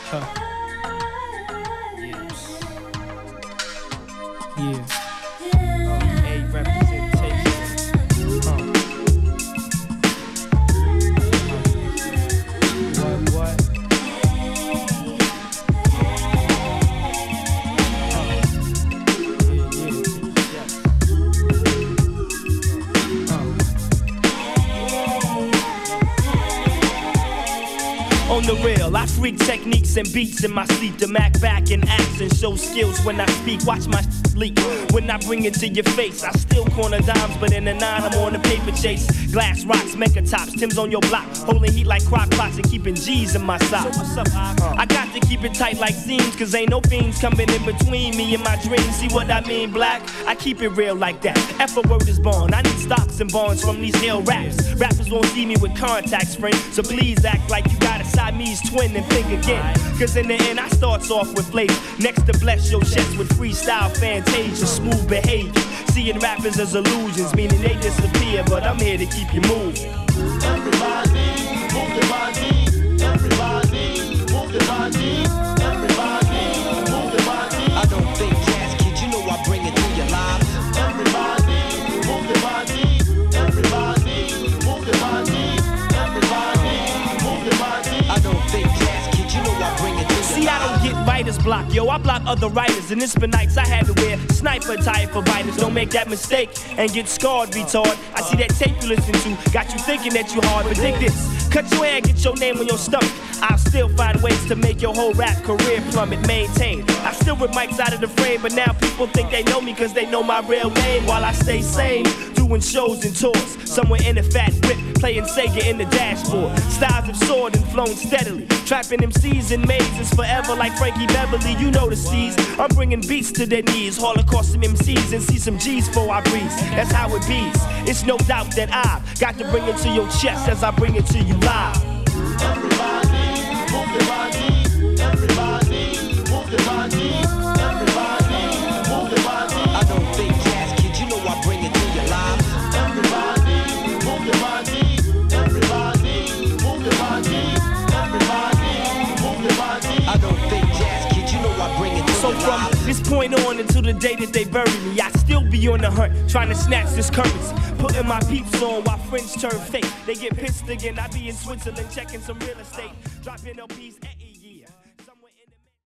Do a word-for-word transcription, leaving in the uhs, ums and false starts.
Huh. Yeah. Yeah. A representation. Uh. What, what? On the real, I freak techniques and beats in my sleep to Mac back and act and show skills when I speak. Watch my leak when I bring it to your face. I still corner dimes, but in the nine I'm on the paper chase. Glass rocks, mecha tops, Tim's on your block, holding heat like crock pots and keeping G's in my socks. So what's up, uh, I got to keep it tight like seams, cause ain't no fiends coming in between me and my dreams. See what I mean, black? I keep it real like that. F a word is born. I need stocks and bonds from these ill raps. Rappers won't see me with contacts, friend, so please act like you got a Siamese twin and think again. Cause in the end I starts off with flavor. Next to bless your chest with freestyle fantasia, smooth behavior. Seeing rappers as illusions, meaning they disappear, but I'm here to keep you moving. Everybody, move your body. Everybody, move your body. Everybody, move your body. I don't think jazz, kid, you know I bring it to your lives. Everybody, move your body. Everybody, move your body. Everybody, move your body. I don't think jazz, kid, you know I bring it to your lives. See, I don't get writer's block, yo, I block other writers. And it's been nights I had to wear sniper attire for biters. Don't make that mistake and get scarred, retard. I see that tape you listen to, got you thinking that you hard, but dig this. Cut your hair, get your name on your stomach. I'll still find ways to make your whole rap career plummet, maintain. I still rip mics out of the frame, but now people think they know me cause they know my real name. While I stay sane, doing shows and tours, somewhere in a fat whip, playing Sega in the dashboard. Styles have soared and flown steadily, trapping M Cs in mazes forever like Frankie Beverly. You know the C's, I'm bringing beats to their knees, holocaust some M Cs and see some G's before I breathe. That's how it be. It's no doubt that I've got to bring it to your chest as I bring it to you live. Everybody, move your body. Everybody, move your body. Everybody, move your body. I don't think jazz, kid, you know I bring it to your lives. Everybody, move your body. Everybody, move your body. Everybody, move your body. I don't think jazz, kid, you know I bring it to So your from lives. this point on until the day that they bury me, I still be on the hunt, trying to snatch this currency. Putting my peeps on while friends turn fake. They get pissed again, I be in Switzerland checking some real estate. Dropping L Ps.